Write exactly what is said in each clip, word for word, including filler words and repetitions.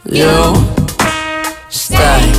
You stay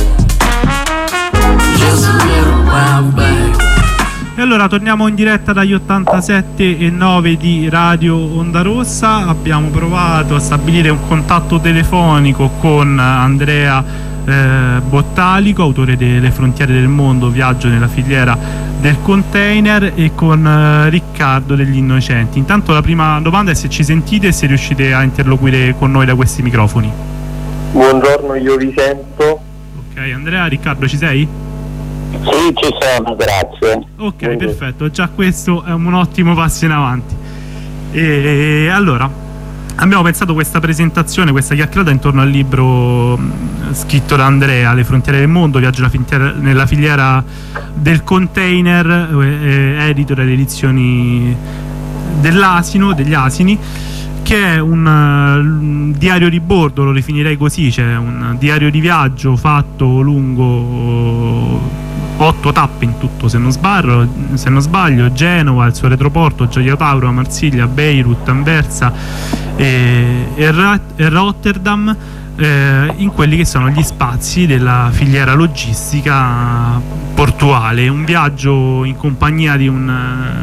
just a little while back. E allora torniamo in diretta dagli ottantasette e nove di Radio Onda Rossa. Abbiamo provato a stabilire un contatto telefonico con Andrea eh, Bottalico, autore de Le frontiere del mondo, viaggio nella filiera del container, e con eh, Riccardo degli Innocenti. Intanto la prima domanda è se ci sentite e se riuscite a interloquire con noi da questi microfoni. Buongiorno, io vi sento. Ok, Andrea, Riccardo, ci sei? Sì, ci sono, grazie. Ok, Buongiorno. Perfetto, già questo è un ottimo passo in avanti. E allora, abbiamo pensato questa presentazione, questa chiacchierata intorno al libro scritto da Andrea, Le frontiere del mondo, viaggio nella filiera del container, eh, edito dalle edizioni dell'Asino, degli Asini, che è un, un diario di bordo, lo definirei così, cioè un diario di viaggio fatto lungo otto tappe in tutto, se non sbaglio, se non sbaglio Genova, il suo retroporto, Gioia Tauro, Marsiglia, Beirut, Anversa e, e, e Rotterdam, eh, in quelli che sono gli spazi della filiera logistica portuale. Un viaggio in compagnia di un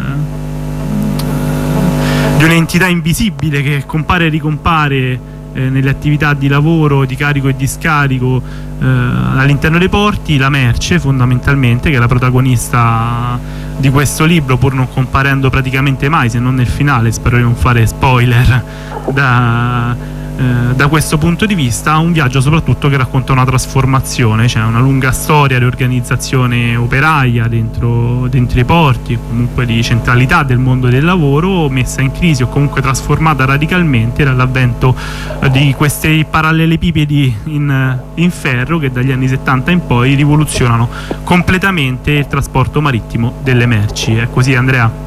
di un'entità invisibile che compare e ricompare eh, nelle attività di lavoro, di carico e di scarico eh, all'interno dei porti, la merce fondamentalmente, che è la protagonista di questo libro, pur non comparendo praticamente mai, se non nel finale, spero di non fare spoiler da, eh, da questo punto di vista. Un viaggio soprattutto che racconta una trasformazione, cioè una lunga storia di organizzazione operaia dentro, dentro i porti, comunque di centralità del mondo del lavoro, messa in crisi o comunque trasformata radicalmente dall'avvento di questi parallelepipedi in, in ferro che dagli anni settanta in poi rivoluzionano completamente il trasporto marittimo delle merci. È così, Andrea?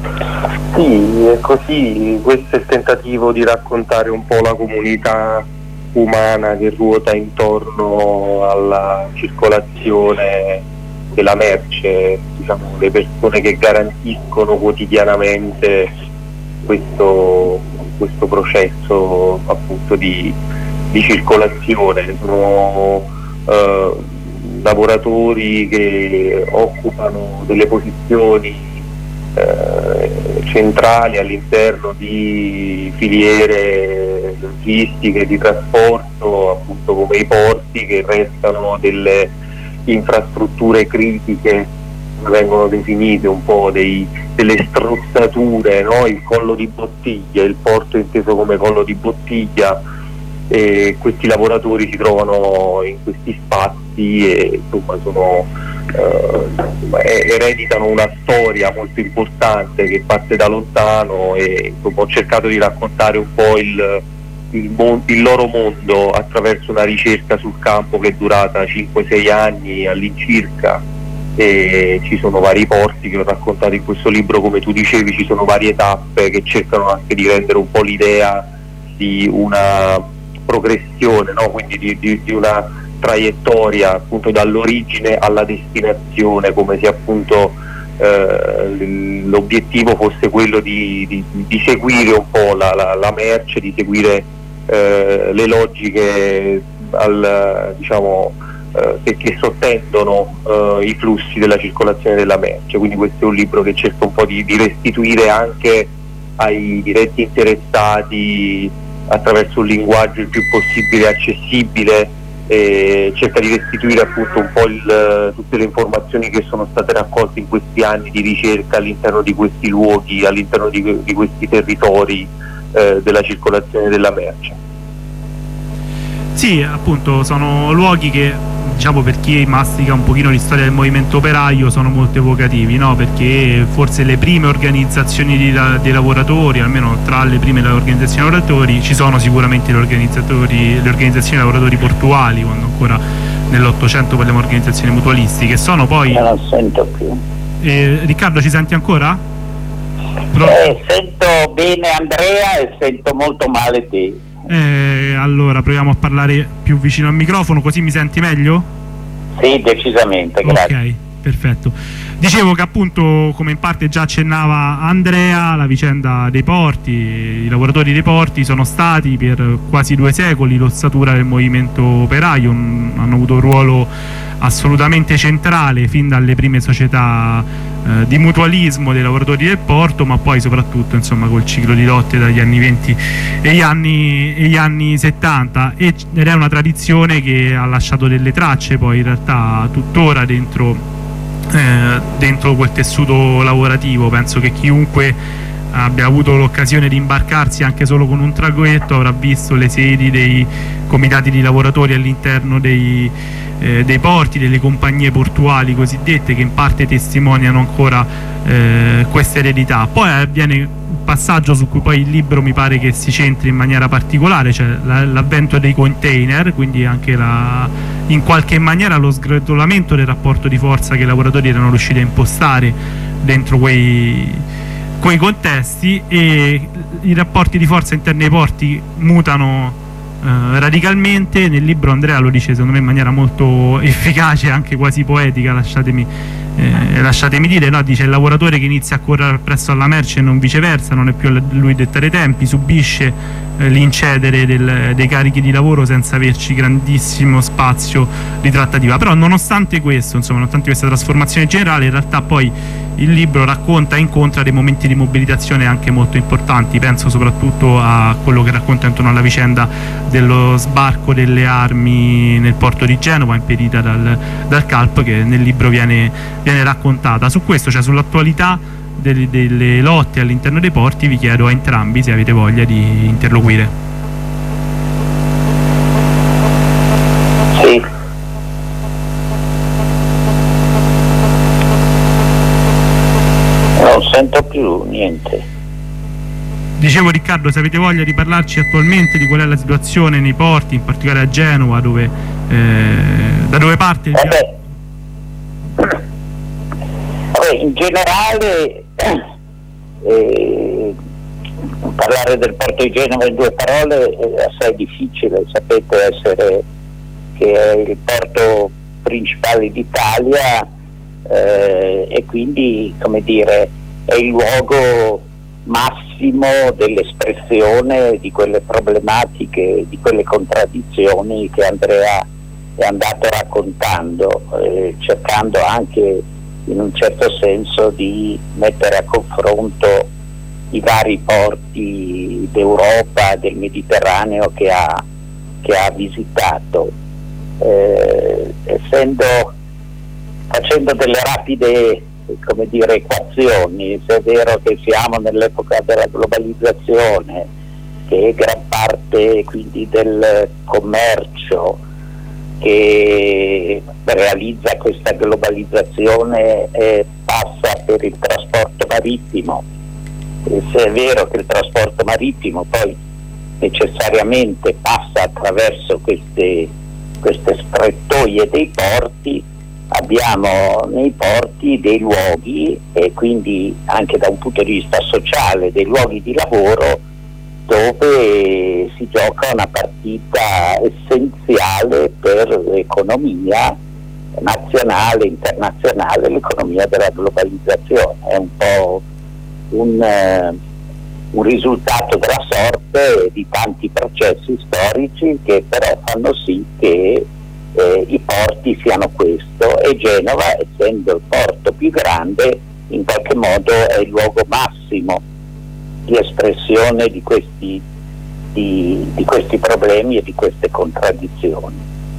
Sì, è così. Questo è il tentativo di raccontare un po' la comunità umana che ruota intorno alla circolazione della merce, diciamo le persone che garantiscono quotidianamente questo, questo processo appunto di, di circolazione. Sono eh, lavoratori che occupano delle posizioni Eh, centrali all'interno di filiere logistiche di trasporto, appunto come i porti, che restano delle infrastrutture critiche, vengono definite un po' dei, delle strozzature, no? Il collo di bottiglia, il porto inteso come collo di bottiglia, e questi lavoratori si trovano in questi spazi e insomma sono Uh, ereditano una storia molto importante che parte da lontano, e insomma, ho cercato di raccontare un po' il, il, mon- il loro mondo attraverso una ricerca sul campo che è durata cinque sei anni all'incirca, e ci sono vari porti che ho raccontato in questo libro, come tu dicevi, ci sono varie tappe che cercano anche di rendere un po' l'idea di una progressione, no? Quindi di, di, di una traiettoria appunto dall'origine alla destinazione, come se appunto eh, l'obiettivo fosse quello di, di, di seguire un po' la, la, la merce, di seguire eh, le logiche al, diciamo, eh, che, che sottendono eh, i flussi della circolazione della merce. Quindi questo è un libro che cerca un po' di, di restituire anche ai diretti interessati, attraverso un linguaggio il più possibile accessibile, e cerca di restituire appunto un po' il, tutte le informazioni che sono state raccolte in questi anni di ricerca all'interno di questi luoghi, all'interno di, di questi territori eh, della circolazione della merce. Sì, appunto sono luoghi che, diciamo, per chi mastica un pochino di storia del movimento operaio, sono molto evocativi, no? Perché forse le prime organizzazioni di, dei lavoratori, almeno tra le prime organizzazioni dei lavoratori, ci sono sicuramente le, organizzatori, le organizzazioni dei lavoratori portuali, quando ancora nell'Ottocento parliamo di organizzazioni mutualistiche, sono poi... Non lo sento più. Eh, Riccardo, ci senti ancora? Pro... Eh, sento bene Andrea e sento molto male te. Eh, allora proviamo a parlare più vicino al microfono, così mi senti meglio? Sì, decisamente, grazie. Ok, perfetto. Dicevo che appunto, come in parte già accennava Andrea, la vicenda dei porti, i lavoratori dei porti sono stati per quasi due secoli l'ossatura del movimento operaio, un, hanno avuto un ruolo assolutamente centrale fin dalle prime società eh, di mutualismo dei lavoratori del porto, ma poi soprattutto insomma col ciclo di lotte dagli anni venti e gli anni, e gli anni settanta, ed è una tradizione che ha lasciato delle tracce poi in realtà tuttora dentro Eh, dentro quel tessuto lavorativo. Penso che chiunque abbia avuto l'occasione di imbarcarsi anche solo con un traghetto avrà visto le sedi dei comitati di lavoratori all'interno dei, eh, dei porti, delle compagnie portuali cosiddette, che in parte testimoniano ancora eh, questa eredità. Poi avviene un passaggio su cui poi il libro mi pare che si centri in maniera particolare, cioè l'avvento dei container, quindi anche la in qualche maniera lo sgretolamento del rapporto di forza che i lavoratori erano riusciti a impostare dentro quei, quei contesti, e i rapporti di forza interni ai porti mutano eh, radicalmente. Nel libro Andrea lo dice secondo me in maniera molto efficace, anche quasi poetica, lasciatemi, eh, lasciatemi dire, no? Dice: il lavoratore che inizia a correre presso alla merce e non viceversa, non è più a lui dettare i tempi, subisce l'incedere del, dei carichi di lavoro senza averci grandissimo spazio di trattativa. Però nonostante questo, insomma, nonostante questa trasformazione generale, in realtà poi il libro racconta e incontra dei momenti di mobilitazione anche molto importanti. Penso soprattutto a quello che racconta intorno alla vicenda dello sbarco delle armi nel porto di Genova impedita dal, dal C A L P, che nel libro viene, viene raccontata. Su questo, cioè sull'attualità delle, delle lotte all'interno dei porti, vi chiedo a entrambi se avete voglia di interloquire. Sì. Non sento più niente. Dicevo, Riccardo, se avete voglia di parlarci attualmente di qual è la situazione nei porti, in particolare a Genova, dove, eh, da dove parte il... Eh beh. Vabbè, in generale eh, parlare del porto di Genova in due parole è assai difficile. Sapete essere che è il porto principale d'Italia eh, e quindi, come dire, è il luogo massimo dell'espressione di quelle problematiche, di quelle contraddizioni che Andrea è andato raccontando, eh, cercando anche in un certo senso di mettere a confronto i vari porti d'Europa, del Mediterraneo che ha, che ha visitato. Eh, essendo, facendo delle rapide, come dire, equazioni, se è vero che siamo nell'epoca della globalizzazione, che gran parte quindi del commercio che realizza questa globalizzazione eh, passa per il trasporto marittimo, e se è vero che il trasporto marittimo poi necessariamente passa attraverso queste, queste strettoie dei porti, abbiamo nei porti dei luoghi, e quindi anche da un punto di vista sociale dei luoghi di lavoro, dove si gioca una partita essenziale per l'economia nazionale, internazionale, l'economia della globalizzazione. È un po' un, eh, un risultato della sorte di tanti processi storici che però fanno sì che eh, i porti siano questo, e Genova, essendo il porto più grande, in qualche modo è il luogo massimo di espressione di questi, di, di questi problemi e di queste contraddizioni,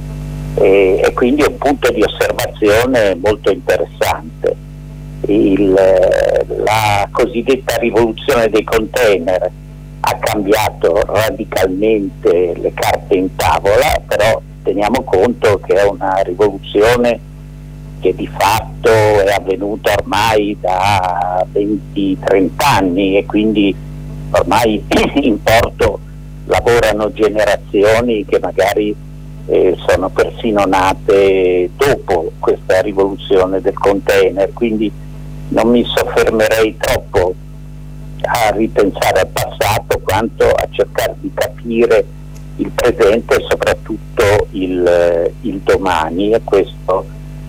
e, e quindi è un punto di osservazione molto interessante. Il, la cosiddetta rivoluzione dei container ha cambiato radicalmente le carte in tavola, però teniamo conto che è una rivoluzione che di fatto è avvenuta ormai da venti trenta anni, e quindi ormai in porto lavorano generazioni che magari eh, sono persino nate dopo questa rivoluzione del container, quindi non mi soffermerei troppo a ripensare al passato quanto a cercare di capire il presente e soprattutto il, il domani, e questo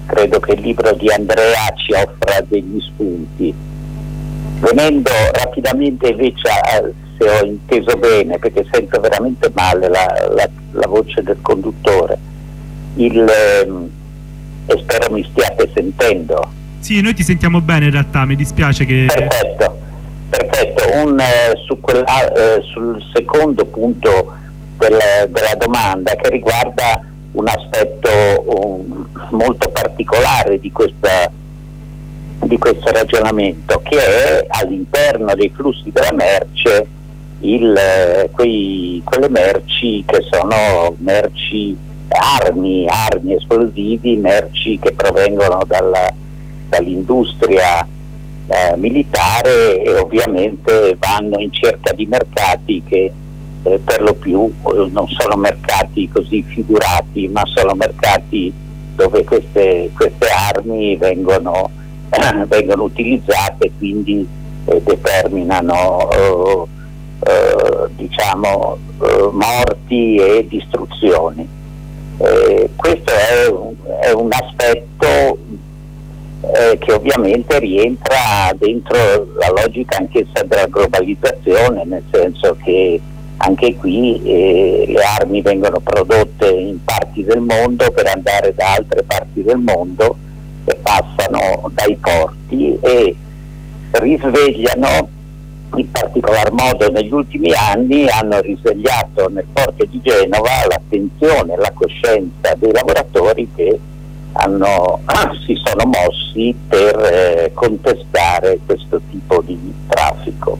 credo che il libro di Andrea ci offra degli spunti. Venendo rapidamente invece a, se ho inteso bene, perché sento veramente male la, la, la voce del conduttore, il, ehm, e spero mi stiate sentendo. Sì, noi ti sentiamo bene in realtà, mi dispiace che... Perfetto, perfetto. Un, eh, su quella, eh, sul secondo punto del, della domanda, che riguarda un aspetto um, molto particolare di questa di questo ragionamento, che è all'interno dei flussi della merce il, quei, quelle merci che sono merci armi, armi esplosivi, merci che provengono dalla, dall'industria eh, militare, e ovviamente vanno in cerca di mercati che eh, per lo più eh, non sono mercati così figurati, ma sono mercati dove queste, queste armi vengono vengono utilizzate, quindi eh, determinano eh, eh, diciamo eh, morti e distruzioni. Eh, questo è un, è un aspetto eh, che ovviamente rientra dentro la logica anch'essa della globalizzazione, nel senso che anche qui eh, le armi vengono prodotte in parti del mondo per andare da altre parti del mondo, che passano dai porti e risvegliano, in particolar modo negli ultimi anni hanno risvegliato nel porto di Genova l'attenzione e la coscienza dei lavoratori che hanno, si sono mossi per eh, contestare questo tipo di traffico.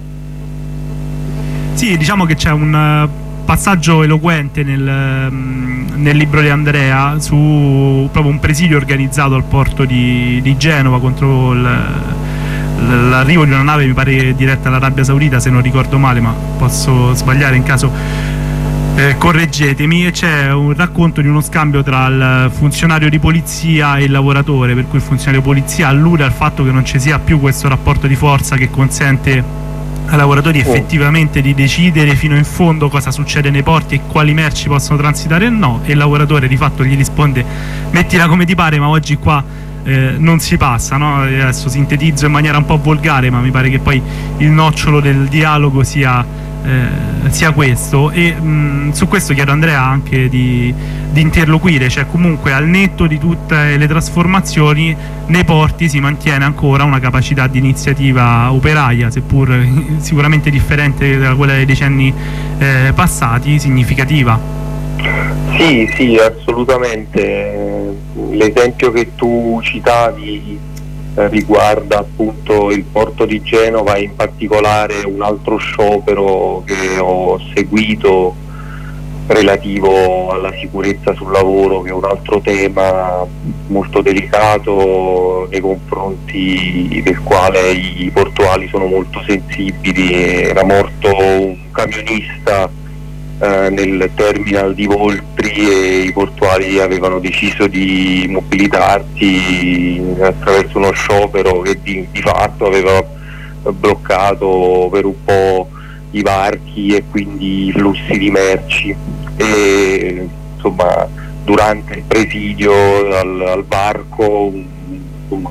Sì, diciamo che c'è un passaggio eloquente nel, nel libro di Andrea su proprio un presidio organizzato al porto di, di Genova contro l'arrivo di una nave, mi pare diretta all'Arabia Saudita se non ricordo male, ma posso sbagliare, in caso eh, correggetemi. E c'è un racconto di uno scambio tra il funzionario di polizia e il lavoratore, per cui il funzionario di polizia allude al fatto che non ci sia più questo rapporto di forza che consente ai lavoratori effettivamente di decidere fino in fondo cosa succede nei porti e quali merci possono transitare e no, e il lavoratore di fatto gli risponde: mettila come ti pare, ma oggi qua eh, non si passa, no? E adesso sintetizzo in maniera un po' volgare, ma mi pare che poi il nocciolo del dialogo sia, eh, sia questo. E mh, su questo chiedo a Andrea anche di, di interloquire, cioè comunque al netto di tutte le trasformazioni nei porti si mantiene ancora una capacità di iniziativa operaia, seppur sicuramente differente da quella dei decenni eh, passati, significativa. Sì, sì, assolutamente. L'esempio che tu citavi eh, riguarda appunto il porto di Genova, in particolare un altro sciopero che ho seguito relativo alla sicurezza sul lavoro, che è un altro tema molto delicato nei confronti del quale i portuali sono molto sensibili. Era morto un camionista eh, nel terminal di Voltri e i portuali avevano deciso di mobilitarsi attraverso uno sciopero che di, di fatto aveva bloccato per un po' i varchi e quindi i flussi di merci, e insomma durante il presidio al, al varco un,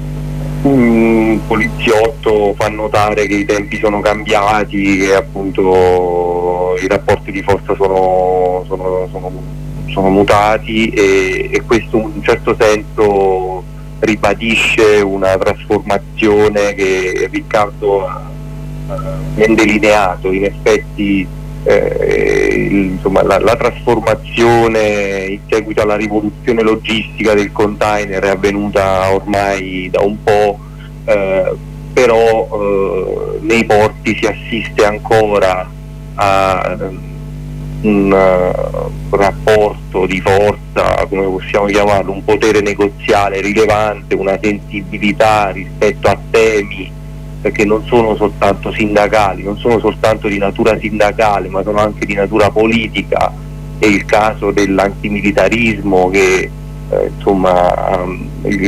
un poliziotto fa notare che i tempi sono cambiati, che appunto i rapporti di forza sono, sono, sono, sono mutati, e, e questo in un certo senso ribadisce una trasformazione che Riccardo ha ben delineato. In effetti eh, il, insomma, la, la trasformazione in seguito alla rivoluzione logistica del container è avvenuta ormai da un po', eh, però eh, nei porti si assiste ancora a un uh, rapporto di forza, come possiamo chiamarlo, un potere negoziale rilevante, una sensibilità rispetto a temi perché non sono soltanto sindacali, non sono soltanto di natura sindacale, ma sono anche di natura politica. È il caso dell'antimilitarismo che eh, insomma um,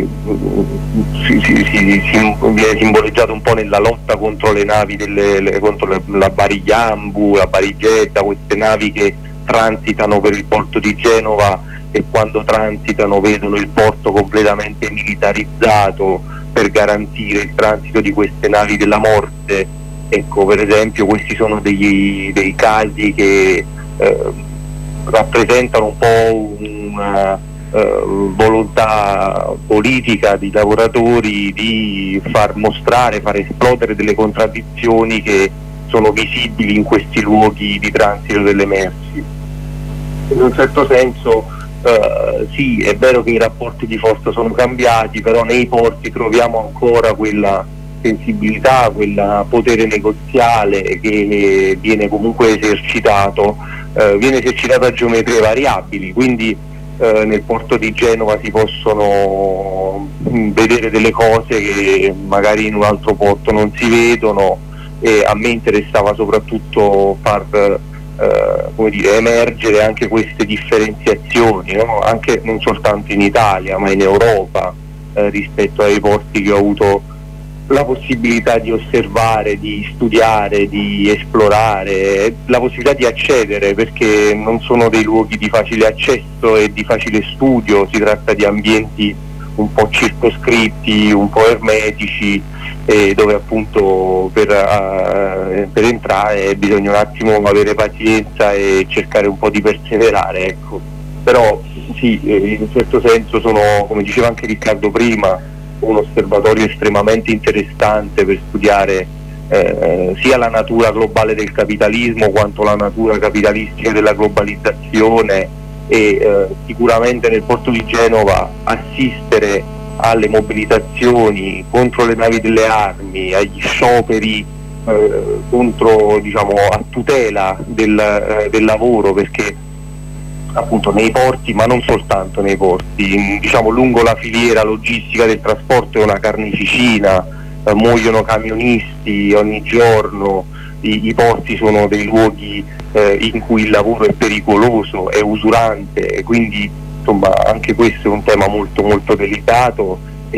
si, si, si, si viene simboleggiato un po' nella lotta contro le navi delle, le, contro le, la Barigliambu, la Barigetta, queste navi che transitano per il porto di Genova e quando transitano vedono il porto completamente militarizzato per garantire il transito di queste navi della morte. Ecco, per esempio, questi sono degli, dei casi che eh, rappresentano un po' una eh, volontà politica di lavoratori di far mostrare, far esplodere delle contraddizioni che sono visibili in questi luoghi di transito delle merci. In un certo senso Uh, sì, è vero che i rapporti di forza sono cambiati, però nei porti troviamo ancora quella sensibilità, quel potere negoziale che viene comunque esercitato, uh, viene esercitato a geometrie variabili, quindi uh, nel porto di Genova si possono vedere delle cose che magari in un altro porto non si vedono, e a me interessava soprattutto far Uh, come dire, emergere anche queste differenziazioni, no? Anche non soltanto in Italia ma in Europa, uh, rispetto ai porti che ho avuto la possibilità di osservare, di studiare, di esplorare, la possibilità di accedere, perché non sono dei luoghi di facile accesso e di facile studio, si tratta di ambienti un po' circoscritti, un po' ermetici, e dove appunto per, uh, per entrare bisogna un attimo avere pazienza e cercare un po' di perseverare, ecco. Però sì, in un certo senso sono, come diceva anche Riccardo prima, un osservatorio estremamente interessante per studiare eh, sia la natura globale del capitalismo quanto la natura capitalistica della globalizzazione, e eh, sicuramente nel porto di Genova assistere alle mobilitazioni contro le navi delle armi, agli scioperi eh, contro, diciamo, a tutela del, eh, del lavoro, perché appunto nei porti, ma non soltanto nei porti, in, diciamo lungo la filiera logistica del trasporto è una carneficina, eh, muoiono camionisti ogni giorno, i, i porti sono dei luoghi eh, in cui il lavoro è pericoloso, è usurante, e quindi insomma anche questo è un tema molto molto delicato,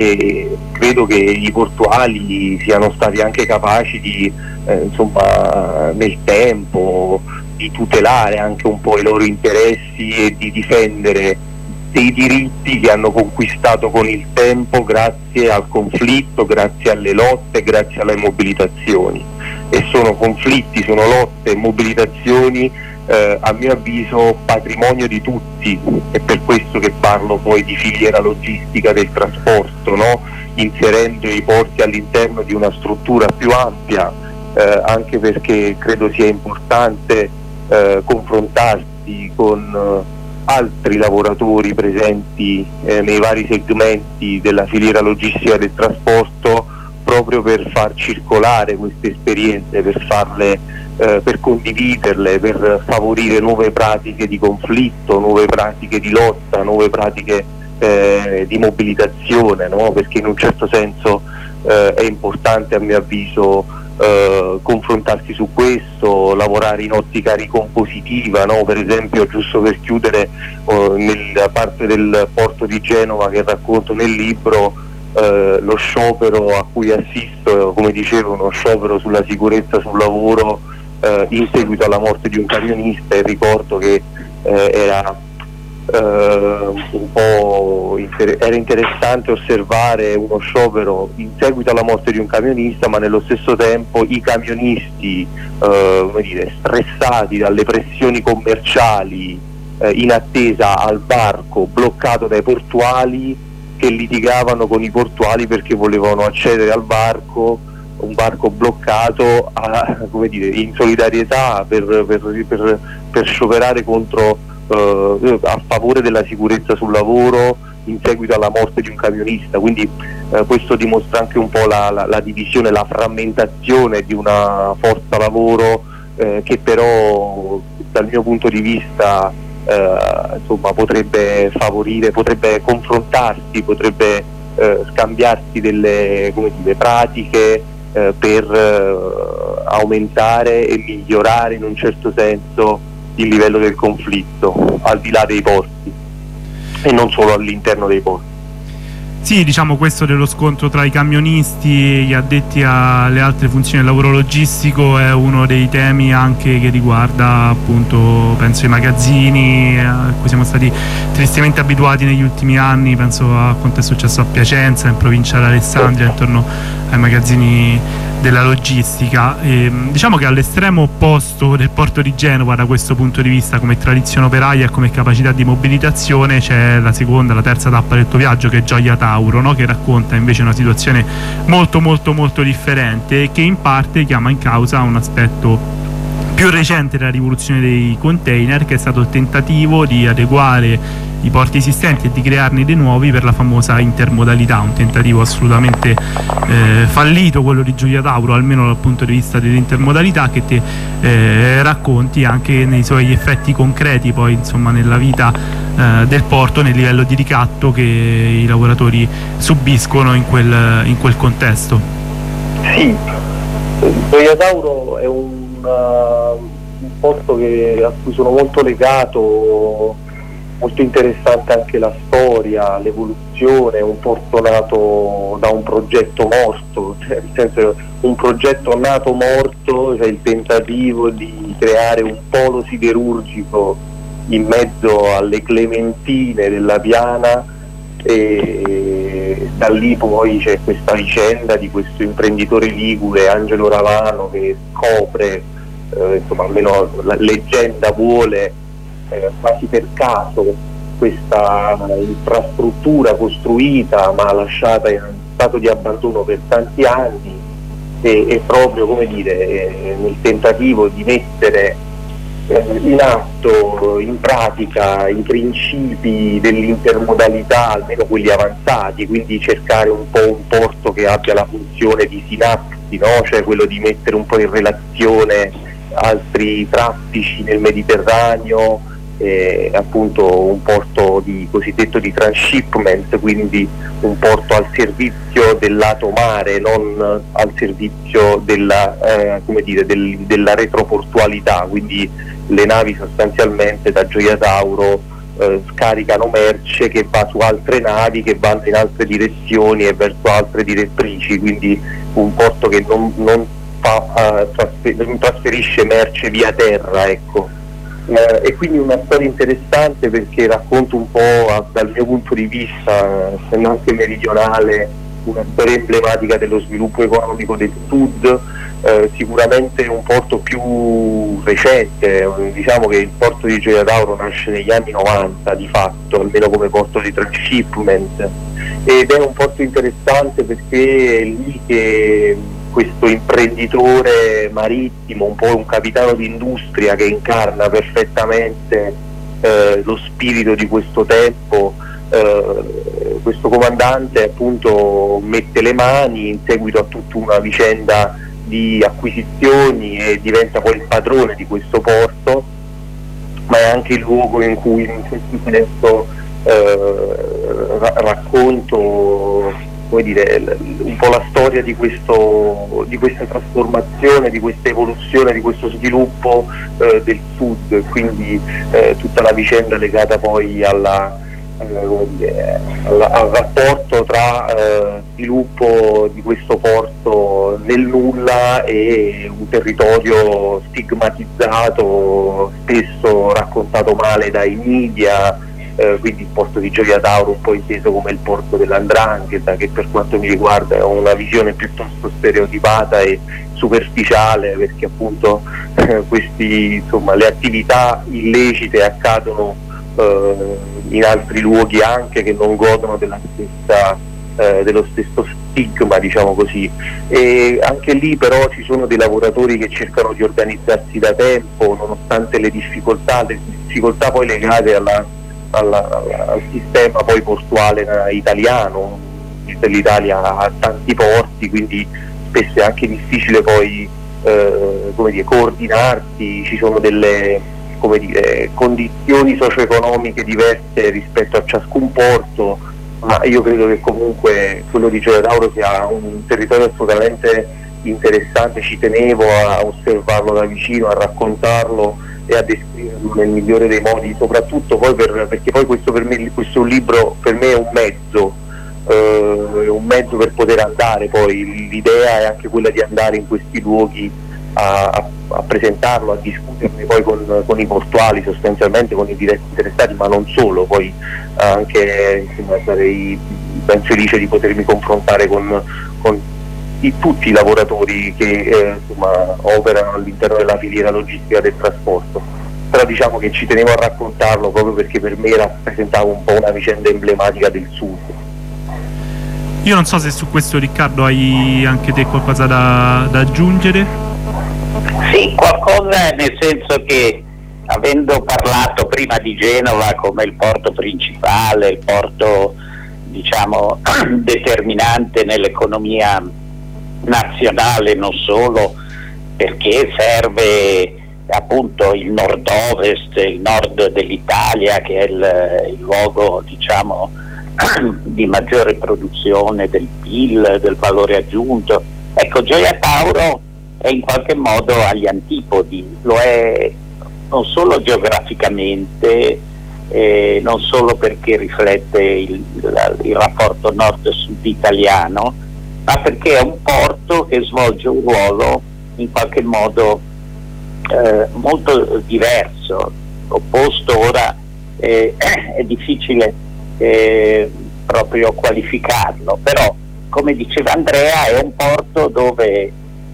e credo che i portuali siano stati anche capaci di eh, insomma nel tempo di tutelare anche un po' i loro interessi e di difendere dei diritti che hanno conquistato con il tempo grazie al conflitto, grazie alle lotte, grazie alle mobilitazioni. E sono conflitti, sono lotte e mobilitazioni Eh, a mio avviso patrimonio di tutti, è per questo che parlo poi di filiera logistica del trasporto, no? Inserendo i porti all'interno di una struttura più ampia, eh, anche perché credo sia importante eh, confrontarsi con eh, altri lavoratori presenti eh, nei vari segmenti della filiera logistica del trasporto, proprio per far circolare queste esperienze, per farle Eh, per condividerle, per favorire nuove pratiche di conflitto, nuove pratiche di lotta, nuove pratiche eh, di mobilitazione, no? Perché in un certo senso eh, è importante a mio avviso eh, confrontarsi su questo, lavorare in ottica ricompositiva, no? Per esempio, giusto per chiudere, eh, nella parte del porto di Genova che racconto nel libro, eh, lo sciopero a cui assisto, come dicevo, uno sciopero sulla sicurezza sul lavoro Uh, in seguito alla morte di un camionista, e ricordo che uh, era uh, un po' inter- era interessante osservare uno sciopero in seguito alla morte di un camionista, ma nello stesso tempo i camionisti uh, come dire, stressati dalle pressioni commerciali, uh, in attesa al varco bloccato dai portuali, che litigavano con i portuali perché volevano accedere al varco, un barco bloccato, a, come dire, in solidarietà per, per, per, per scioperare contro, eh, a favore della sicurezza sul lavoro in seguito alla morte di un camionista. Quindi eh, questo dimostra anche un po' la, la, la divisione, la frammentazione di una forza lavoro eh, che però dal mio punto di vista eh, insomma, potrebbe favorire, potrebbe confrontarsi, potrebbe eh, scambiarsi delle, come dire, pratiche Eh, per eh, aumentare e migliorare in un certo senso il livello del conflitto al di là dei porti e non solo all'interno dei porti. Sì, diciamo questo dello scontro tra i camionisti e gli addetti alle altre funzioni del lavoro logistico è uno dei temi anche che riguarda appunto, penso, i magazzini a cui siamo stati tristemente abituati negli ultimi anni. Penso a quanto è successo a Piacenza, in provincia di Alessandria, intorno ai magazzini della logistica. E, diciamo che all'estremo opposto del porto di Genova da questo punto di vista, come tradizione operaia e come capacità di mobilitazione, c'è la seconda, la terza tappa del tuo viaggio, che è Gioia Tauro, no? Che racconta invece una situazione molto molto molto differente e che in parte chiama in causa un aspetto più recente della rivoluzione dei container, che è stato il tentativo di adeguare i porti esistenti e di crearne dei nuovi per la famosa intermodalità, un tentativo assolutamente eh, fallito quello di Gioia Tauro, almeno dal punto di vista dell'intermodalità, che te eh, racconti anche nei suoi effetti concreti poi insomma nella vita eh, del porto, nel livello di ricatto che i lavoratori subiscono in quel, in quel contesto. Sì, Gioia Tauro è un, uh, un porto che, a cui sono molto legato. Molto interessante anche la storia, l'evoluzione, un porto nato da un progetto morto, cioè, nel senso, un progetto nato morto, cioè il tentativo di creare un polo siderurgico in mezzo alle clementine della piana, e da lì poi c'è questa vicenda di questo imprenditore ligure, Angelo Ravano, che scopre, eh, insomma almeno la leggenda vuole, Eh, quasi per caso, questa infrastruttura costruita ma lasciata in stato di abbandono per tanti anni, e, e proprio, come dire, eh, nel tentativo di mettere eh, in atto, in pratica, i principi dell'intermodalità, almeno quelli avanzati, quindi cercare un po' un porto che abbia la funzione di sinapsi, no? Cioè quello di mettere un po' in relazione altri traffici nel Mediterraneo, eh, appunto un porto di, cosiddetto di transshipment, quindi un porto al servizio del lato mare, non al servizio della, eh, come dire, del, della retroportualità, quindi le navi sostanzialmente da Gioia Tauro eh, scaricano merce che va su altre navi che vanno in altre direzioni e verso altre direttrici, quindi un porto che non, non, fa, uh, trasfer- non trasferisce merce via terra, ecco. Eh, e quindi una storia interessante perché racconta un po', a, dal mio punto di vista, essendo anche meridionale, una storia emblematica dello sviluppo economico del sud, eh, sicuramente un porto più recente. Diciamo che il porto di Gioia Tauro nasce negli anni novanta di fatto, almeno come porto di transshipment, ed è un porto interessante perché è lì che questo imprenditore marittimo, un po' un capitano d'industria che incarna perfettamente eh, lo spirito di questo tempo, eh, questo comandante appunto mette le mani in seguito a tutta una vicenda di acquisizioni e diventa poi il padrone di questo porto, ma è anche il luogo in cui in questo senso eh, ra- racconto, come dire, un po' la storia di, questo, di questa trasformazione, di questa evoluzione, di questo sviluppo eh, del sud, quindi eh, tutta la vicenda legata poi alla, eh, come dire, alla, al rapporto tra eh, sviluppo di questo porto nel nulla e un territorio stigmatizzato, spesso raccontato male dai media. Eh, quindi il porto di Gioia Tauro un po' inteso come il porto dell'Andrangheta, che per quanto mi riguarda è una visione piuttosto stereotipata e superficiale, perché appunto eh, questi, insomma, le attività illecite accadono eh, in altri luoghi anche che non godono della stessa, eh, dello stesso stigma, diciamo così. E anche lì però ci sono dei lavoratori che cercano di organizzarsi da tempo nonostante le difficoltà, le difficoltà poi legate alla Alla, al sistema poi portuale italiano. L'Italia ha tanti porti, quindi spesso è anche difficile poi eh, come dire, coordinarsi, ci sono delle, come dire, condizioni socio-economiche diverse rispetto a ciascun porto, ma io credo che comunque quello di Gioia Tauro sia un territorio assolutamente interessante. Ci tenevo a osservarlo da vicino, a raccontarlo e a descriverlo nel migliore dei modi, soprattutto poi per, perché poi questo per me questo libro per me è un mezzo, eh, un mezzo per poter andare, poi l'idea è anche quella di andare in questi luoghi a, a, a presentarlo, a discuterne poi con, con i portuali, sostanzialmente con i diretti interessati, ma non solo, poi anche insomma, sarei ben felice di potermi confrontare con, con i, tutti i lavoratori che eh, insomma, operano all'interno della filiera logistica del trasporto. Però diciamo che ci tenevo a raccontarlo proprio perché per me rappresentava un po' una vicenda emblematica del Sud. Io non so se su questo, Riccardo, hai anche te qualcosa da, da aggiungere? Sì, qualcosa, nel senso che avendo parlato prima di Genova come il porto principale, il porto diciamo determinante nell'economia nazionale, non solo, perché serve appunto il nord-ovest, il nord dell'Italia, che è il, il luogo diciamo di maggiore produzione del P I L, del valore aggiunto. Ecco, Gioia Tauro è in qualche modo agli antipodi, lo è non solo geograficamente, eh, non solo perché riflette il, la, il rapporto nord-sud italiano, ma perché è un porto che svolge un ruolo in qualche modo eh, molto diverso, opposto. Ora eh, è difficile eh, proprio qualificarlo, però come diceva Andrea è un porto dove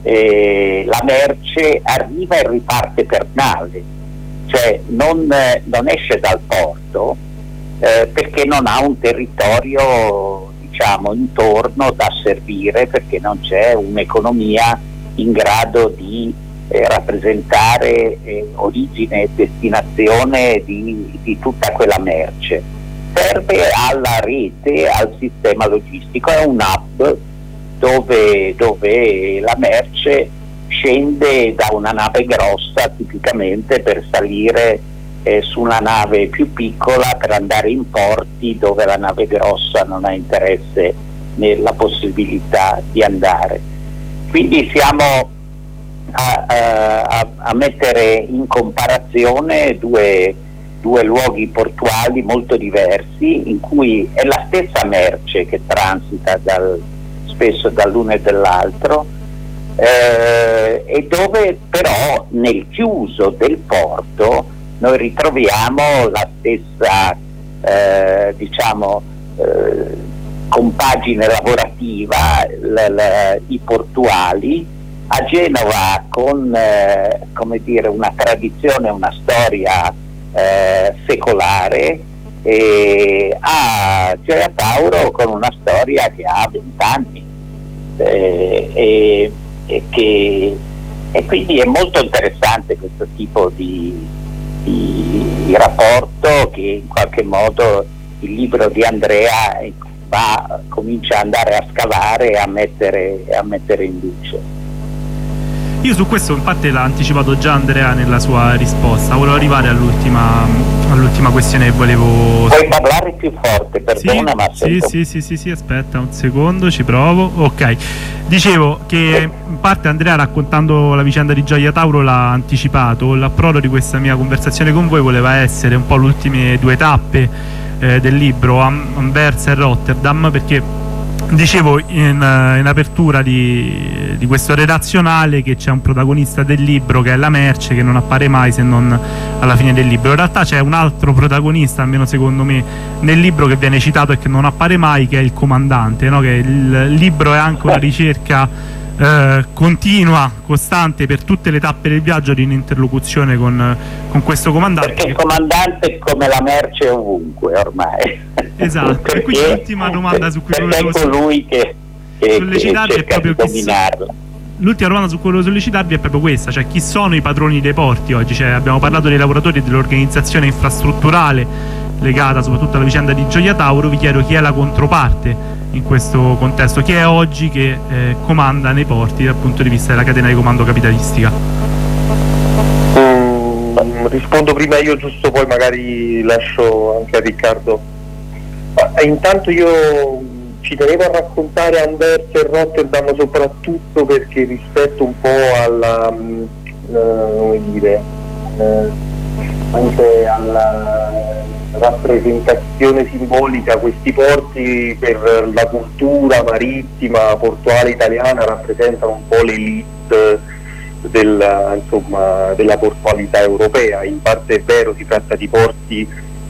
eh, la merce arriva e riparte per nave, cioè non, non esce dal porto eh, perché non ha un territorio diciamo intorno da servire, perché non c'è un'economia in grado di eh, rappresentare eh, origine e destinazione di, di tutta quella merce. Serve alla rete, al sistema logistico, è un hub dove, dove la merce scende da una nave grossa tipicamente per salire eh, su una nave più piccola per andare in porti dove la nave grossa non ha interesse nella possibilità di andare. Quindi siamo a, a, a mettere in comparazione due, due luoghi portuali molto diversi, in cui è la stessa merce che transita dal, spesso dall'uno e dall'altro, eh, e dove però nel chiuso del porto noi ritroviamo la stessa eh, diciamo eh, compagine lavorativa, l- l- i portuali. A Genova con eh, come dire una tradizione, una storia eh, secolare, e a Gioia Tauro con una storia che ha vent'anni eh, e, e, che, e quindi è molto interessante questo tipo di, di, di rapporto che in qualche modo il libro di Andrea va, comincia ad andare a scavare e a mettere, a mettere in luce. Io su questo infatti l'ha anticipato già Andrea nella sua risposta, volevo arrivare all'ultima, all'ultima questione che volevo... Puoi parlare più forte, perdona, sì, ma sì, sento... sì, sì, sì, sì, aspetta un secondo, ci provo. Ok, dicevo che in parte Andrea, raccontando la vicenda di Gioia Tauro, l'ha anticipato. L'approdo di questa mia conversazione con voi voleva essere un po' le ultime due tappe eh, del libro, Am- Anversa e Rotterdam, perché dicevo in, in apertura di, di questo redazionale che c'è un protagonista del libro che è la merce, che non appare mai se non alla fine del libro. In realtà c'è un altro protagonista, almeno secondo me, nel libro che viene citato e che non appare mai, che è il comandante, no? Che il libro è anche una ricerca eh, continua, costante, per tutte le tappe del viaggio, di un'interlocuzione con, con questo comandante. Perché il comandante è come la merce ovunque ormai. Esatto, e quindi l'ultima domanda su cui volevo è colui che, che, sollecitarvi che è proprio di dominarla. L'ultima domanda su cui volevo sollecitarvi è proprio questa, cioè chi sono i padroni dei porti oggi? Cioè, abbiamo parlato dei lavoratori e dell'organizzazione infrastrutturale legata soprattutto alla vicenda di Gioia Tauro. Vi chiedo chi è la controparte in questo contesto, chi è oggi che eh, comanda nei porti dal punto di vista della catena di comando capitalistica. Mm, rispondo prima io, giusto, poi magari lascio anche a Riccardo. Ma, intanto io ci tenevo a raccontare Anversa e Rotterdam soprattutto perché rispetto un po' alla uh, come dire uh, anche alla rappresentazione simbolica. Questi porti per la cultura marittima portuale italiana rappresentano un po' l'elite della, insomma, della portualità europea. In parte è vero, si tratta di porti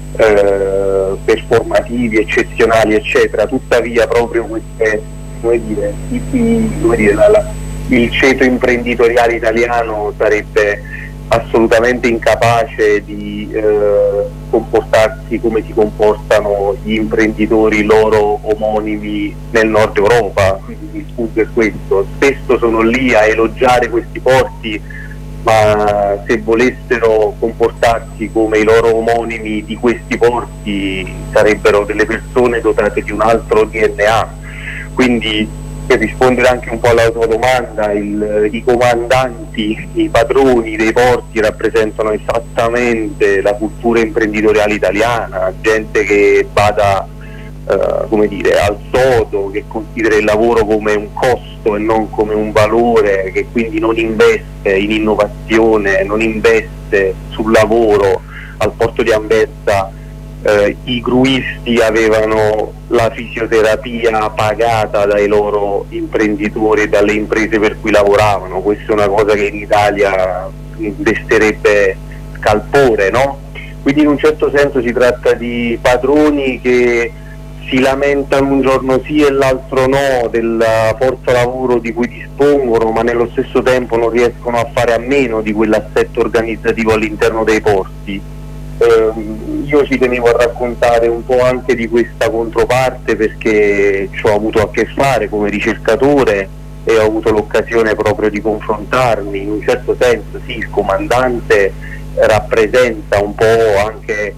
eh, performativi, eccezionali, eccetera, tuttavia proprio queste, come dire, come dire la, la, il ceto imprenditoriale italiano sarebbe assolutamente incapace di eh, comportarsi come si comportano gli imprenditori loro omonimi nel nord Europa, quindi il sud è questo. Spesso sono lì a elogiare questi porti, ma se volessero comportarsi come i loro omonimi di questi porti sarebbero delle persone dotate di un altro D N A. Quindi, per rispondere anche un po' alla tua domanda, il, i comandanti, i padroni dei porti rappresentano esattamente la cultura imprenditoriale italiana, gente che vada eh, come dire, al sodo, che considera il lavoro come un costo e non come un valore, che quindi non investe in innovazione, non investe sul lavoro. Al porto di Anversa Eh, i gruisti avevano la fisioterapia pagata dai loro imprenditori e dalle imprese per cui lavoravano. Questa è una cosa che in Italia desterebbe scalpore, no? Quindi in un certo senso si tratta di padroni che si lamentano un giorno sì e l'altro no della forza lavoro di cui dispongono, ma nello stesso tempo non riescono a fare a meno di quell'assetto organizzativo all'interno dei porti. Eh, io ci tenevo a raccontare un po' anche di questa controparte perché ci ho avuto a che fare come ricercatore e ho avuto l'occasione proprio di confrontarmi. In un certo senso sì, il comandante rappresenta un po' anche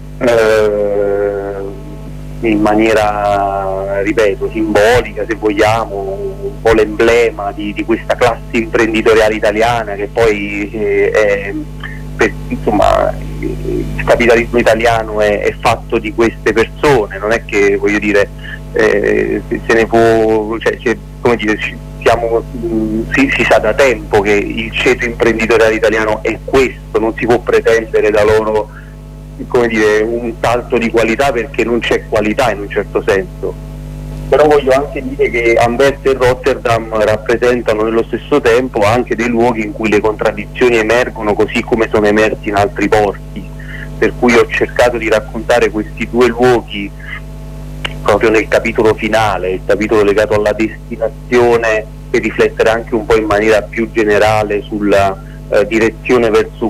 eh, in maniera, ripeto, simbolica, se vogliamo, un po' l'emblema di, di questa classe imprenditoriale italiana che poi eh, è, per, insomma, il capitalismo italiano è, è fatto di queste persone. Non è che, voglio dire, eh, se ne può, cioè, cioè, come dire, siamo, mh, si, si sa da tempo che il ceto imprenditoriale italiano è questo, non si può pretendere da loro, come dire, un salto di qualità perché non c'è qualità in un certo senso. Però voglio anche dire che Anversa e Rotterdam rappresentano nello stesso tempo anche dei luoghi in cui le contraddizioni emergono così come sono emersi in altri porti, per cui ho cercato di raccontare questi due luoghi proprio nel capitolo finale, il capitolo legato alla destinazione, e riflettere anche un po' in maniera più generale sulla eh, direzione verso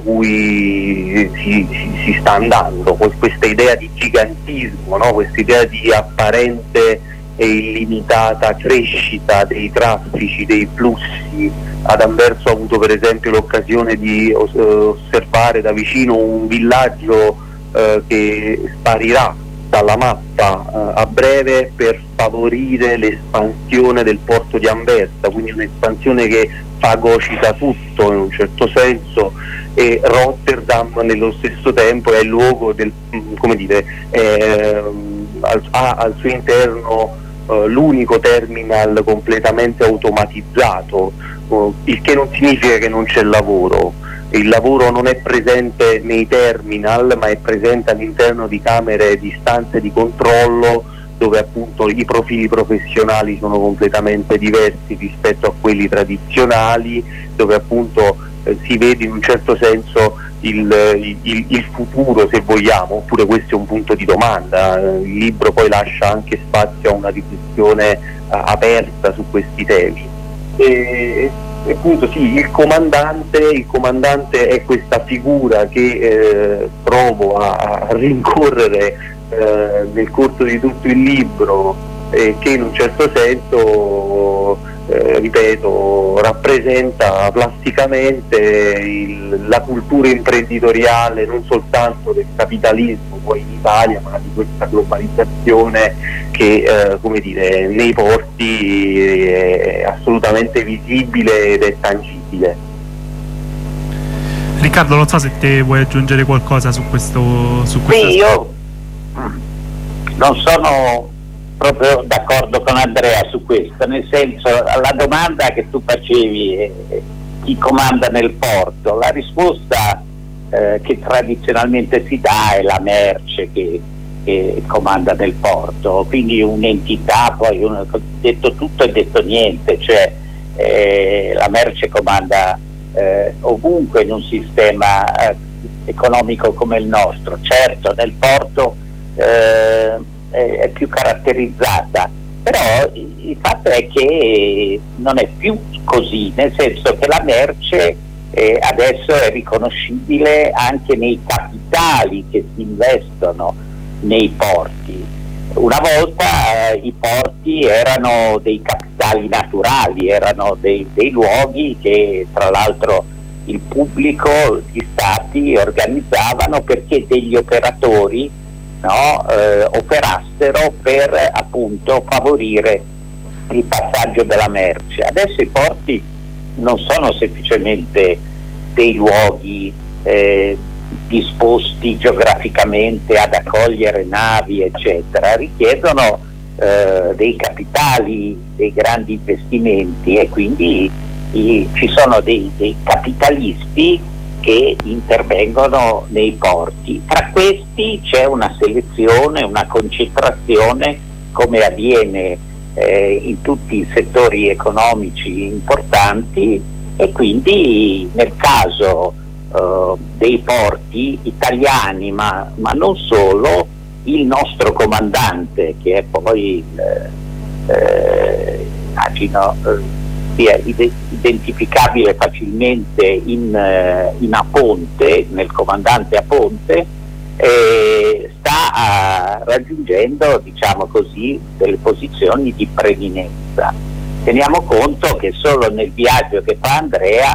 cui si, si, si sta andando, questa idea di gigantismo, no? Questa idea di apparente e illimitata crescita dei traffici, dei flussi. Ad Anversa ho avuto per esempio l'occasione di uh, osservare da vicino un villaggio uh, che sparirà dalla mappa uh, a breve per favorire l'espansione del porto di Anversa, quindi un'espansione che fagocita tutto in un certo senso, e Rotterdam nello stesso tempo è il luogo del, come dire, eh, ha al suo interno Uh, l'unico terminal completamente automatizzato, uh, il che non significa che non c'è lavoro. Il lavoro non è presente nei terminal, ma è presente all'interno di camere di stanze di controllo dove appunto i profili professionali sono completamente diversi rispetto a quelli tradizionali, dove appunto eh, si vede in un certo senso Il, il, il futuro, se vogliamo, oppure questo è un punto di domanda. Il libro poi lascia anche spazio a una riflessione uh, aperta su questi temi. E, e appunto sì, il comandante, il comandante è questa figura che eh, provo a, a rincorrere eh, nel corso di tutto il libro, e che in un certo senso Eh, ripeto, rappresenta plasticamente il, la cultura imprenditoriale non soltanto del capitalismo poi in Italia, ma di questa globalizzazione che eh, come dire, nei porti è assolutamente visibile ed è tangibile. Riccardo, non so se te vuoi aggiungere qualcosa su questo su questo Sì, io non sono proprio d'accordo con Andrea su questo, nel senso, la domanda che tu facevi, eh, chi comanda nel porto, la risposta eh, che tradizionalmente si dà è la merce che, che comanda nel porto, quindi un'entità, poi un, detto tutto e detto niente, cioè eh, la merce comanda eh, ovunque in un sistema eh, economico come il nostro. Certo, nel porto eh, è, è più caratterizzata, però il fatto è che non è più così, nel senso che la merce eh, adesso è riconoscibile anche nei capitali che si investono nei porti. Una volta eh, i porti erano dei capitali naturali, erano dei, dei luoghi che tra l'altro il pubblico, gli stati organizzavano perché degli operatori no, eh, operassero per appunto favorire il passaggio della merce. Adesso i porti non sono semplicemente dei luoghi eh, disposti geograficamente ad accogliere navi eccetera, richiedono eh, dei capitali, dei grandi investimenti, e quindi i, ci sono dei, dei capitalisti che intervengono nei porti. Tra questi c'è una selezione, una concentrazione, come avviene eh, in tutti i settori economici importanti, e quindi nel caso eh, dei porti italiani, ma, ma non solo, il nostro comandante, che è poi eh, eh, immagino eh, sia identificabile facilmente in, in Aponte, nel comandante Aponte, eh, sta a, raggiungendo, diciamo così, delle posizioni di preminenza. Teniamo conto che solo nel viaggio che fa Andrea,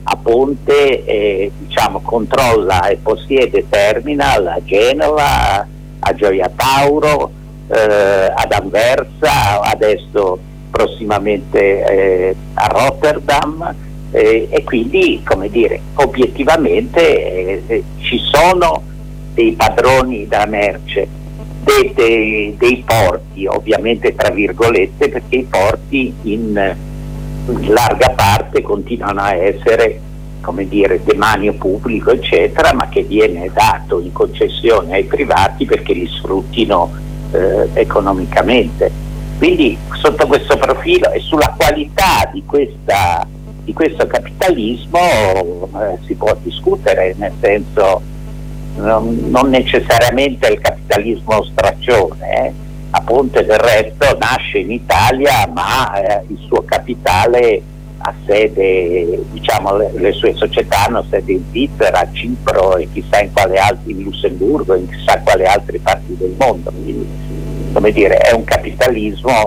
Aponte eh, diciamo, controlla e possiede terminal a Genova, a Gioia Tauro, eh, ad Anversa, adesso prossimamente eh, a Rotterdam, eh, e quindi, come dire, obiettivamente eh, ci sono dei padroni della merce, dei, dei, dei porti, ovviamente tra virgolette, perché i porti in, in larga parte continuano a essere, come dire, demanio pubblico eccetera, ma che viene dato in concessione ai privati perché li sfruttino eh, economicamente. Quindi sotto questo profilo e sulla qualità di, questa, di questo capitalismo eh, si può discutere, nel senso non, non necessariamente il capitalismo straccione, eh. Aponte del resto nasce in Italia, ma eh, il suo capitale ha sede, diciamo le, le sue società hanno sede in Svizzera, a Cipro e chissà in quale altri, in Lussemburgo, in chissà quale altre parti del mondo. Quindi, come dire, è un capitalismo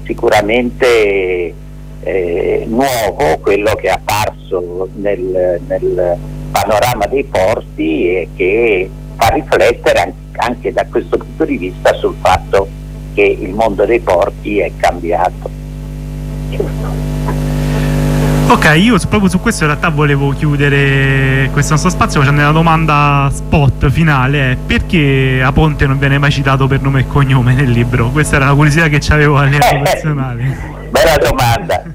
sicuramente eh, nuovo, quello che è apparso nel, nel panorama dei porti, e che fa riflettere anche da questo punto di vista sul fatto che il mondo dei porti è cambiato. Ok, io proprio su questo in realtà volevo chiudere questo nostro spazio facendo una domanda spot finale: è perché Aponte non viene mai citato per nome e cognome nel libro? Questa era la curiosità che avevo a livello personale. Bella domanda.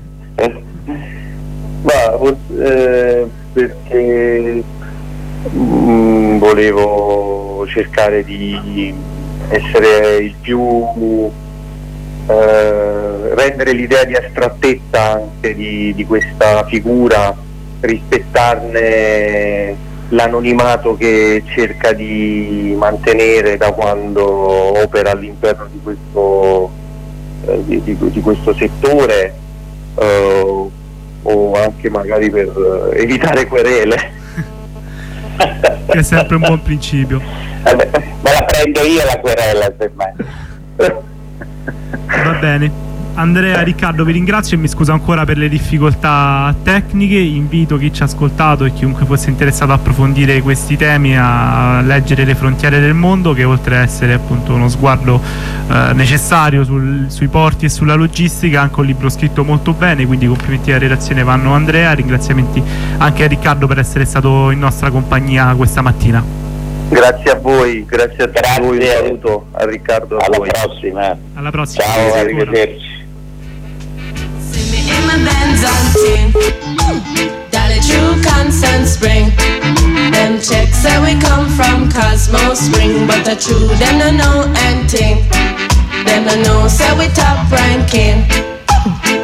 Ma eh, perché mh, volevo cercare di essere il più Eh, rendere l'idea di astrattezza anche di, di questa figura, rispettarne l'anonimato che cerca di mantenere da quando opera all'interno di questo, eh, di, di, di questo settore, eh, o anche magari per evitare querele. Che è sempre un buon principio. Vabbè, me la prendo io la querela, semmai. Va bene. Andrea, Riccardo, vi ringrazio e mi scuso ancora per le difficoltà tecniche. Invito chi ci ha ascoltato e chiunque fosse interessato a approfondire questi temi a leggere Le frontiere del mondo, che oltre a essere appunto uno sguardo eh, necessario sul, sui porti e sulla logistica, è anche un libro scritto molto bene, quindi complimenti alla redazione vanno a Andrea, ringraziamenti anche a Riccardo per essere stato in nostra compagnia questa mattina. Grazie a voi, grazie a Grazie. voi, un saluto a Riccardo, a Alla voi. prossima. Alla prossima. Ciao, arrivederci. See me in my Benz on ting. Dolly True Constant Spring. Them checks cosmos ring, but the true them no know anything. Them no know say we top ranking.